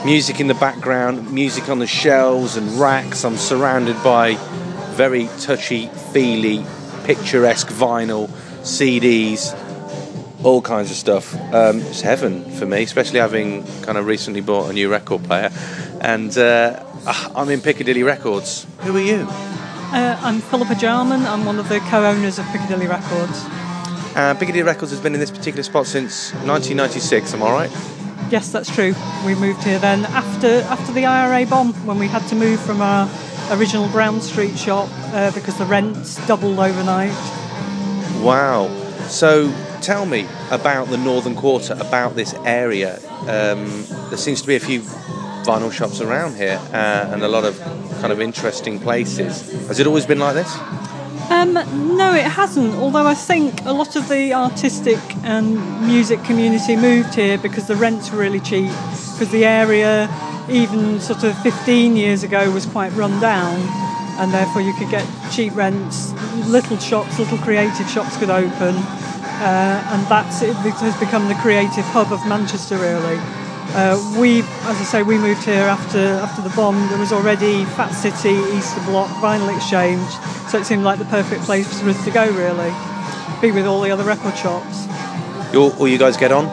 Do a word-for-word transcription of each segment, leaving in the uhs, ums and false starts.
music in the background, music on the shelves and racks. I'm surrounded by very touchy-feely, picturesque vinyl, C Ds, all kinds of stuff. Um, it's heaven for me, especially having kind of recently bought a new record player. And uh, I'm in Piccadilly Records. Who are you? Uh, I'm Philippa Jarman. I'm one of the co-owners of Piccadilly Records. Uh, Piccadilly Records has been in this particular spot since nineteen ninety-six, am I right? Yes, that's true. We moved here then after after the I R A bomb, when we had to move from our original Brown Street shop uh, because the rents doubled overnight. Wow. So tell me about the Northern Quarter, about this area. Um, there seems to be a few vinyl shops around here uh, and a lot of kind of interesting places. Has it always been like this? Um, no, it hasn't, although I think a lot of the artistic and music community moved here because the rents were really cheap, because the area, even sort of fifteen years ago, was quite run down, and therefore you could get cheap rents, little shops, little creative shops could open, uh, and that's it has become the creative hub of Manchester, really. Uh, we, as I say, we moved here after after the bomb. There was already Fat City, Easter Block, Vinyl Exchange, so it seemed like the perfect place for us to go, really. Be with all the other record shops. You, all you guys get on?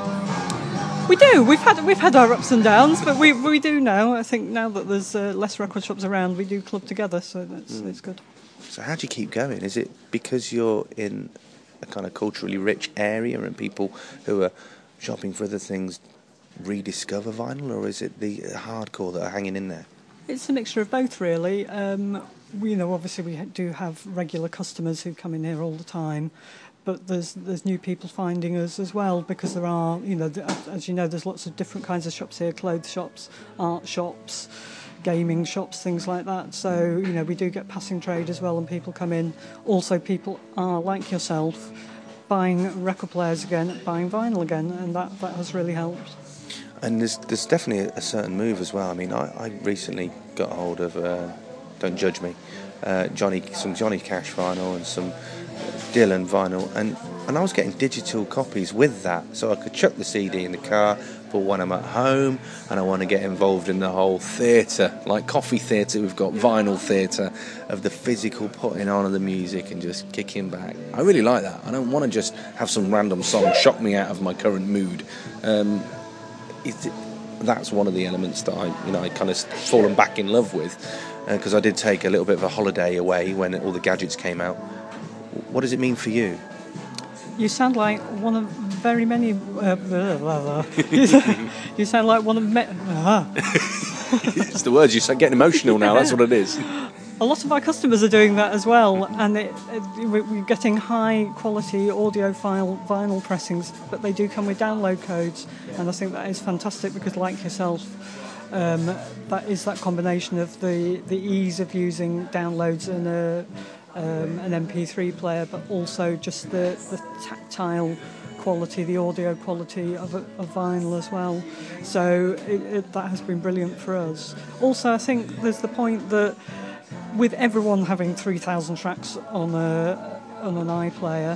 We do. We've had we've had our ups and downs, but we we do now. I think now that there's uh, less record shops around, we do club together, so that's mm. it's good. So how do you keep going? Is it because you're in a kind of culturally rich area and people who are shopping for other things rediscover vinyl, or is it the hardcore that are hanging in there? It's a mixture of both, really. Um, we, you know, obviously we do have regular customers who come in here all the time, but there's there's new people finding us as well, because there are, you know, as you know, there's lots of different kinds of shops here: clothes shops, art shops, gaming shops, things like that. So, you know, we do get passing trade as well, and people come in. Also, people are like yourself, buying record players again, buying vinyl again, and that, that has really helped. And there's there's definitely a certain move as well. I mean, I, I recently got hold of, uh, don't judge me, uh, Johnny some Johnny Cash vinyl and some Dylan vinyl, and, and I was getting digital copies with that, so I could chuck the C D in the car, but when I'm at home and I want to get involved in the whole theatre, like Coffee Theatre, we've got vinyl theatre, of the physical putting on of the music and just kicking back. I really like that. I don't want to just have some random song shock me out of my current mood. Um, It, that's one of the elements that I, you know, I kind of fallen back in love with, because uh, I did take a little bit of a holiday away when all the gadgets came out. What does it mean for you? You sound like one of very many. Uh, blah, blah, blah. You sound like one of. Me- uh. It's the words. You're getting emotional now. That's what it is. A lot of our customers are doing that as well, and it, it, we're getting high-quality audiophile vinyl pressings, but they do come with download codes, and I think that is fantastic because, like yourself, um, that is that combination of the, the ease of using downloads and a, um, an M P three player, but also just the, the tactile quality, the audio quality of, of vinyl as well. So it, it, that has been brilliant for us. Also, I think there's the point that with everyone having three thousand tracks on a on an iPlayer,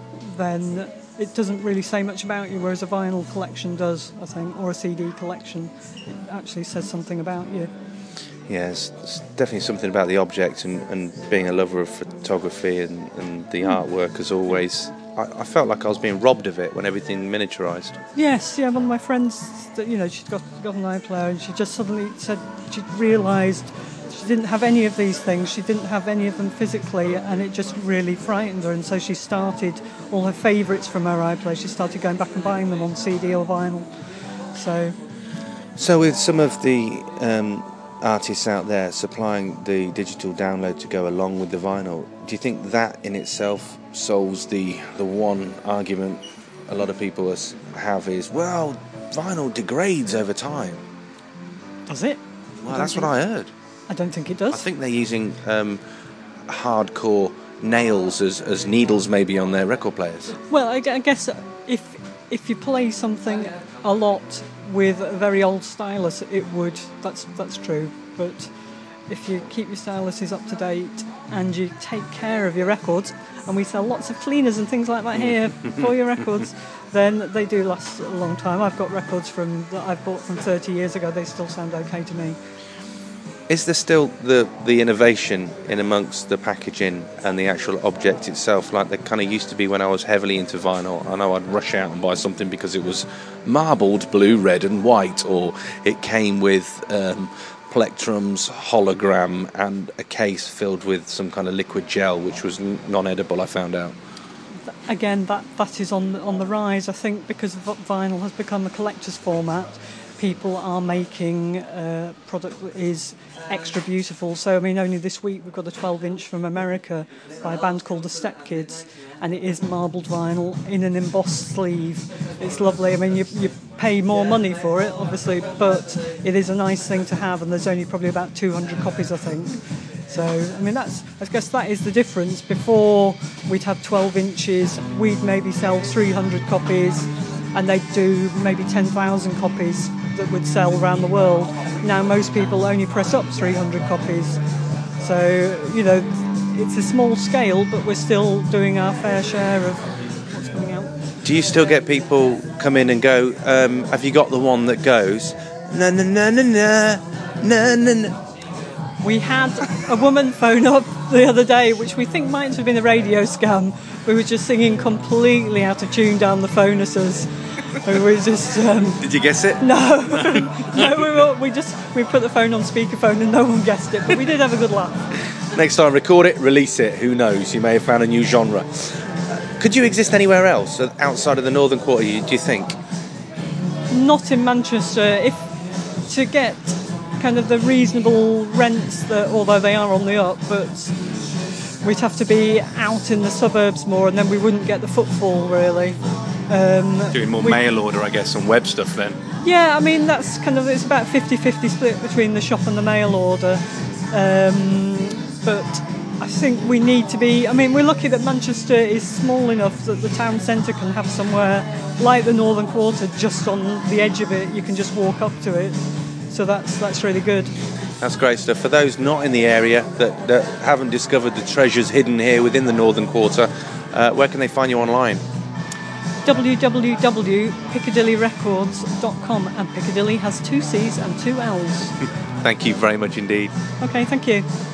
then it doesn't really say much about you, whereas a vinyl collection does, I think, or a C D collection. It actually says something about you. Yes, it's definitely something about the object, and, and being a lover of photography and, and the artwork as always. I, I felt like I was being robbed of it when everything miniaturised. Yes, yeah, one of my friends, that you know, she'd got, got an iPlayer, and she just suddenly said she'd realised she didn't have any of these things, she didn't have any of them physically, and it just really frightened her, and so she started all her favourites from her iPlayer, she started going back and buying them on C D or vinyl. So so with some of the um, artists out there supplying the digital download to go along with the vinyl, do you think that in itself solves the, the one argument a lot of people have is, well, vinyl degrades over time? Does it? Well, that's what I heard. I don't think it does. I think they're using um, hardcore nails as, as needles maybe on their record players. Well, I, I guess if if you play something a lot with a very old stylus, it would. That's that's true. But if you keep your styluses up to date and you take care of your records, and we sell lots of cleaners and things like that here for your records, then they do last a long time. I've got records from that I've bought from thirty years ago. They still sound okay to me. Is there still the, the innovation in amongst the packaging and the actual object itself, like there kind of used to be when I was heavily into vinyl? I know I'd rush out and buy something because it was marbled blue, red and white, or it came with um, plectrums, hologram, and a case filled with some kind of liquid gel, which was n- non-edible, I found out. Again, that, that is on, on the rise, I think, because vinyl has become a collector's format. People are making a product that is extra beautiful. So, I mean, only this week we've got a twelve inch from America by a band called the Step Kids, and it is marbled vinyl in an embossed sleeve. It's lovely. I mean, you, you pay more money for it, obviously, but it is a nice thing to have, and there's only probably about two hundred copies, I think. So, I mean, that's, I guess that is the difference. Before, we'd have twelve inches, we'd maybe sell three hundred copies, and they'd do maybe ten thousand copies that would sell around the world. Now most people only press up three hundred copies. So, you know, it's a small scale, but we're still doing our fair share of what's coming out. Do you still get people come in and go, um, have you got the one that goes, na na na na na, na na na? We had a woman phone up the other day, which we think might have been a radio scam. We were just singing completely out of tune down the phone at us. We were just. Um, Did you guess it? No, no. We were, we just we put the phone on speakerphone and no one guessed it, but we did have a good laugh. Next time, record it, release it. Who knows? You may have found a new genre. Uh, could you exist anywhere else outside of the Northern Quarter? Do you think? Not in Manchester. If to get kind of the reasonable rents that, although they are on the up, but we'd have to be out in the suburbs more, and then we wouldn't get the footfall really. Um, Doing more we, mail order, I guess, and web stuff then. Yeah, I mean that's kind of it's about fifty-fifty split between the shop and the mail order. Um, but I think we need to be. I mean, we're lucky that Manchester is small enough that the town centre can have somewhere like the Northern Quarter just on the edge of it. You can just walk up to it. So that's that's really good. That's great stuff. For those not in the area that, that haven't discovered the treasures hidden here within the Northern Quarter, uh, where can they find you online? w w w dot piccadilly records dot com, and Piccadilly has two C's and two L's. Thank you very much indeed. Okay, thank you.